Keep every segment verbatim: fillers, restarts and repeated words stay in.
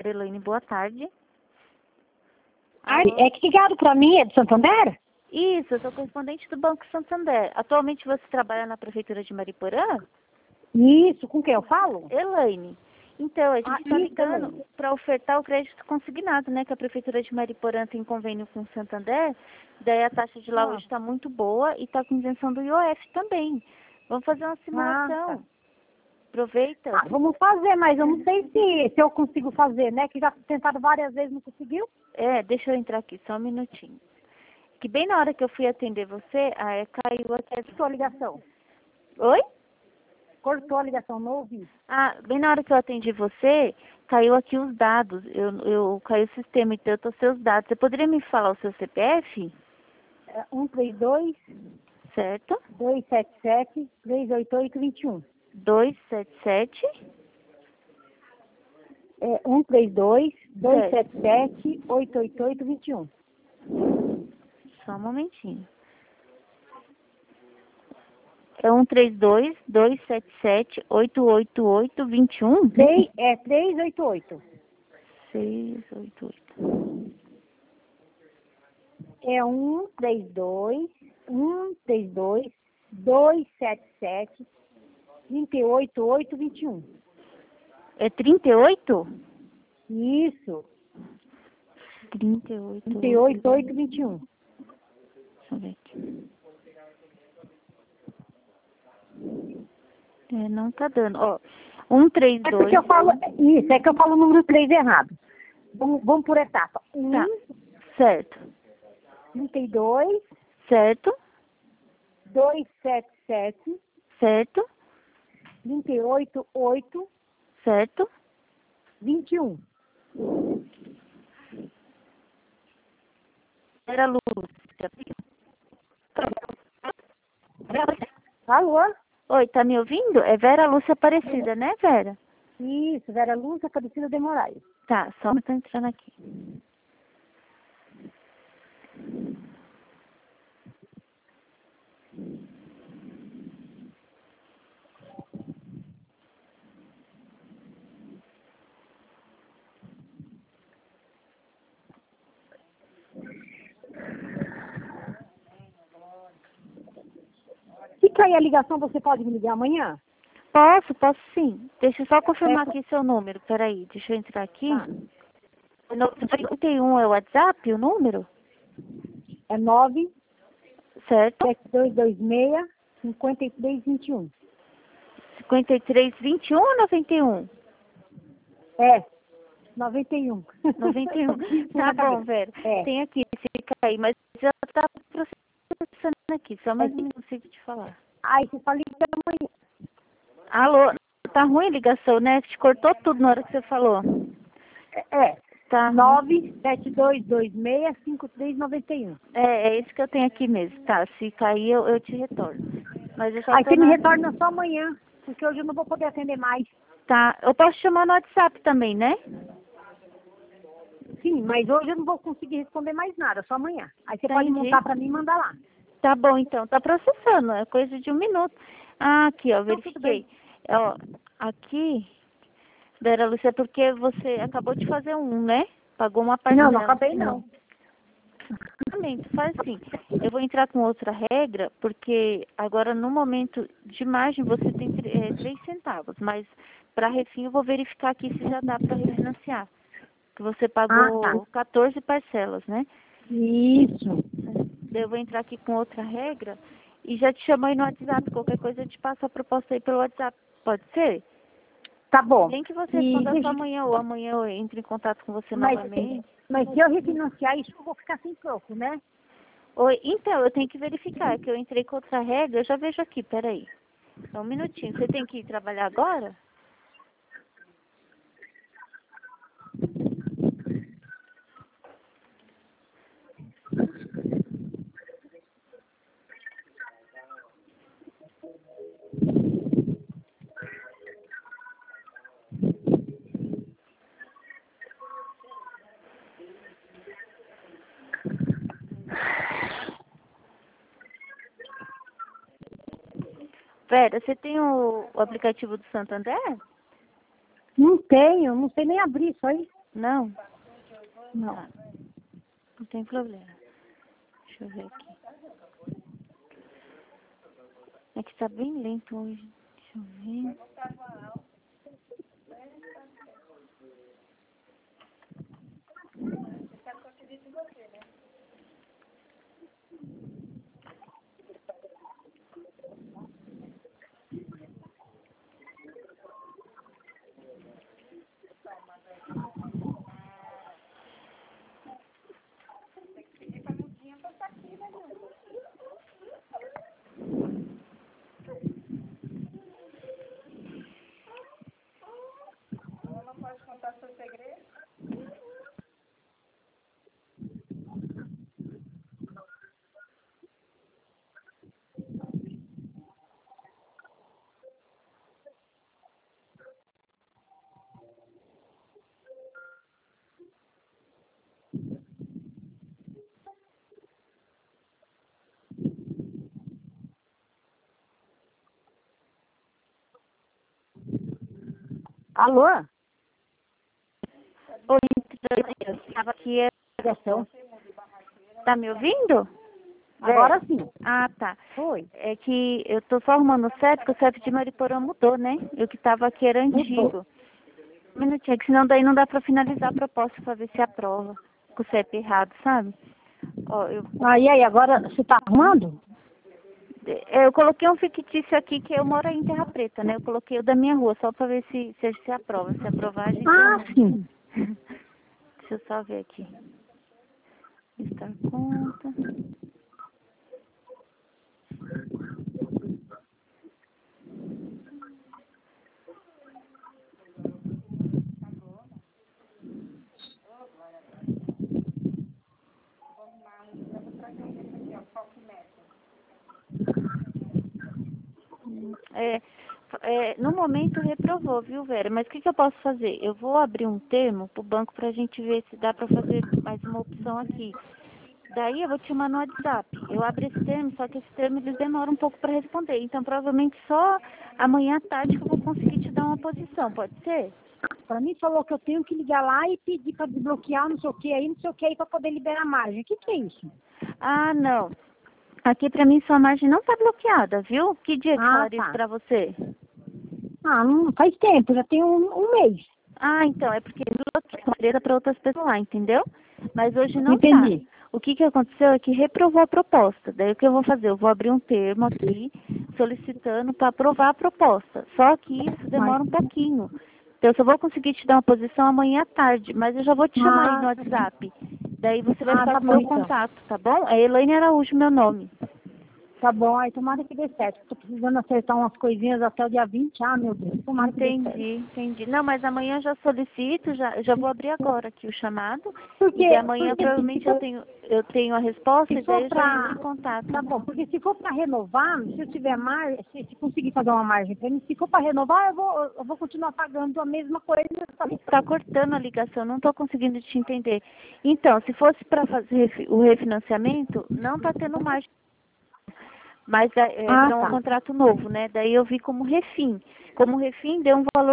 Vera Elaine, boa tarde. Ah, é que ligaram para mim, é do Santander? Isso, eu sou correspondente do Banco Santander. Atualmente você trabalha na Prefeitura de Mariporã? Isso, com quem eu falo? Elaine. Então, a gente Ah, está isso, ligando Elaine. para ofertar o crédito consignado, né? Que a Prefeitura de Mariporã tem convênio com o Santander. Daí a taxa de lá Ah. hoje está muito boa e está com isenção do I O F também. Vamos fazer uma simulação. Ah, tá. Aproveita. Ah, vamos fazer, mas eu não sei se, se eu consigo fazer, né? Que já tentaram várias vezes, não conseguiu. É, deixa eu entrar aqui, só um minutinho. Que bem na hora que eu fui atender você, ah, é, caiu aqui. Cortou a ligação. Oi? Cortou a ligação, não ouvi. Ah, bem na hora que eu atendi você, caiu aqui os dados. Eu, eu caiu o sistema, então eu tô seus dados. Você poderia me falar o seu C P F? É um três dois, Certo? dois sete sete, três oito oito, dois um. dois sete sete. É um três dois, dois sete sete, oito oito oito, dois um. Só um momentinho. É um três dois, dois sete sete, oito oito oito, dois um? três, é três oito oito. seis oito oito. É um três dois, um três dois, dois sete sete, três oito oito, dois um. É trinta e oito? Isso, trinta e oito. três oito oito, dois um. Deixa eu ver aqui. É, não tá dando. Ó, um três É dois. porque eu falo, isso, é que eu falo o número três errado. Vamos, vamos por etapa. um, Tá, certo. trinta e dois, Certo, dois sete sete, certo, três oito oito, certo. dois um. Vera Lúcia. Alô? Oi, tá me ouvindo? É Vera Lúcia Aparecida, né, Vera? Isso, Vera Lúcia Aparecida de Moraes. Tá, só tô entrando aqui. Se cair a ligação, você pode me ligar amanhã? Posso, posso sim. Deixa eu só confirmar É, aqui seu número. Peraí, deixa eu entrar aqui. Tá. trinta e um é o WhatsApp, o número? É nove Certo? sete dois dois seis, cinco três dois um. cinquenta e três, vinte e um ou noventa e um? É, noventa e um. noventa e um. Tá bom, Vera. É. Tem aqui, fica aí, mas já tá processando aqui, só mais É. um minuto consigo te falar. Aí você fala que amanhã. Alô, tá ruim a ligação, né? Te cortou tudo na hora que você falou. É, Tá. nove sete dois dois seis, cinco três nove um. É, é isso que eu tenho aqui mesmo. Tá, se cair eu, eu te retorno. Mas eu já Aí tô você me na... retorna só amanhã, porque hoje eu não vou poder atender mais. Tá, eu posso chamar no WhatsApp também, né? Sim, mas hoje eu não vou conseguir responder mais nada, só amanhã. Aí você pode Entendi. montar pra mim e mandar lá. Tá bom, então. Tá processando, é coisa de um minuto. Ah, aqui, ó, Então, tudo bem. verifiquei. Ó, aqui, Vera Lúcia, é porque você acabou de fazer um, né? Pagou uma parcela. Não, não acabei não. Exatamente, faz assim. Eu vou entrar com outra regra, porque agora no momento de margem você tem é, três centavos, mas para refim eu vou verificar aqui se já dá para refinanciar. Que você pagou Ah, tá. quatorze parcelas, né? Isso. Daí eu vou entrar aqui com outra regra e já te chamo aí no WhatsApp. Qualquer coisa eu te passo a proposta aí pelo WhatsApp. Pode ser? Tá bom. Nem que você E responda deixa- só amanhã ou amanhã eu entre em contato com você Mas, novamente. mas se eu refinanciar isso, eu vou ficar sem troco, né? Oi, então, eu tenho que verificar, é que eu entrei com outra regra, eu já vejo aqui, peraí. Só um minutinho. Você tem que ir trabalhar agora? Vera, você tem o, o aplicativo do Santander? Não tenho, não sei nem abrir isso aí. Não? Não. Tá. Não tem problema. Deixa eu ver aqui. É que tá bem lento hoje. Deixa eu ver. Alô? Oi, eu estava aqui. é- Ligação. Tá me ouvindo? Agora sim. Ah, tá. Foi. É que eu tô só arrumando o C E P, porque o C E P de Mariporã mudou, né? E o que tava aqui era antigo. Mudou. Um minutinho, é que senão daí não dá pra finalizar a proposta pra ver se aprova. Com o C E P errado, sabe? Ó, eu, Aí, aí, agora você tá arrumando? eu coloquei um fictício aqui que eu moro aí em Terra Preta, né? Eu coloquei o da minha rua, só pra ver se, se, se aprova. Se aprovar, a gente... Ah, sim. Deixa eu só ver aqui. Listar conta. É, é, no momento reprovou, viu, Vera? Mas o que, que eu posso fazer? Eu vou abrir um termo pro banco pra gente ver se dá pra fazer mais uma opção aqui. Daí eu vou te mandar no WhatsApp. Eu abro esse termo, só que esse termo eles demoram um pouco para responder. Então provavelmente só amanhã à tarde que eu vou conseguir te dar uma posição, pode ser? Pra mim falou que eu tenho que ligar lá e pedir pra desbloquear não sei o que aí, não sei o que aí, pra poder liberar a margem. O que que é isso? Ah, não. Aqui pra mim sua margem não tá bloqueada, viu? Que dia que Ah, falaram isso tá. pra você? Ah, não faz tempo, já tem um, um mês. Ah, então, é porque bloqueia para outras pessoas lá, entendeu? Mas hoje não tá. Entendi. O que que aconteceu é que reprovou a proposta. Daí o que eu vou fazer? Eu vou abrir um termo aqui solicitando para aprovar a proposta. Só que isso demora um pouquinho. Então eu só vou conseguir te dar uma posição amanhã à tarde, mas eu já vou te chamar aí no Ah, WhatsApp. Daí você vai ah, ficar tá com o bom meu então. contato, tá bom? É Elaine Araújo, meu nome. Tá bom, aí tomara que dê certo. Tô precisando acertar umas coisinhas até o dia vinte. Ah, meu Deus, tomara que dê certo. Entendi, entendi. Não, mas amanhã eu já solicito, já, já vou abrir agora aqui o chamado. Porque, E de amanhã porque assim, se provavelmente eu for, tenho, eu tenho a resposta se e daí for eu já entro em pra... contato. Tá bom, porque se for pra renovar, se eu tiver margem, se, se conseguir fazer uma margem pra mim, se for pra renovar, eu vou, eu vou continuar pagando a mesma coisa. Sabe? Tá cortando a ligação, não estou conseguindo te entender. Então, se fosse para fazer refi- o refinanciamento, não está tendo margem. Mas é, é Ah, para um tá. contrato novo, né? Daí eu vi como refim. Como refim deu um valor.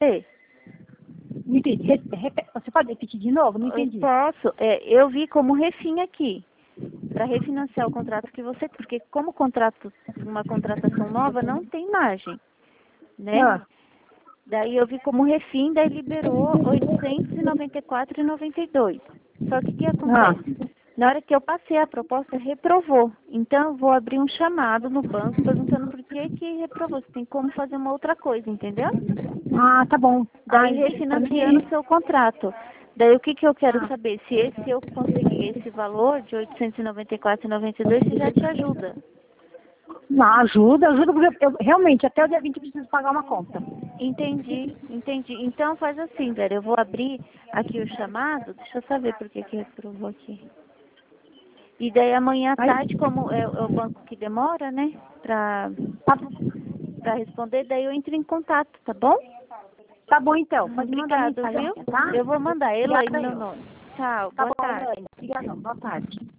Não entendi. Re- repe- Você pode repetir de novo? Não Eu entendi. posso, é, eu vi como refim aqui. Para refinanciar o contrato que você, porque como contrato, uma contratação nova não tem margem, né? Ah, Daí eu vi como refim, daí liberou oitocentos e noventa e quatro reais e noventa e dois centavos. Só que o que ah. acontece? Na hora que eu passei a proposta, reprovou. Então eu vou abrir um chamado no banco perguntando por que que reprovou. Se tem como fazer uma outra coisa, entendeu? Ah, tá bom. Daí Ai, pra refinanciando mim... o seu contrato. Daí o que que eu quero Ah. saber? Se esse eu conseguir esse valor de oitocentos e noventa e quatro reais e noventa e dois centavos, se já te ajuda. Não, ajuda, ajuda, porque eu, realmente, até o dia vinte eu preciso pagar uma conta. Entendi, entendi. Então faz assim, Vera, eu vou abrir aqui o chamado, deixa eu saber por que que reprovou aqui. E daí amanhã à Aí, tarde, como é, é o banco que demora, né, pra, tá, pra responder, daí eu entro em contato, tá bom? tá bom então, pode mandar Obrigado, mensagem, viu? tá? Eu vou mandar, Elaine, Obrigada meu eu. nome. Tchau, Tá boa bom, tarde. Elaine. Obrigada, boa tarde.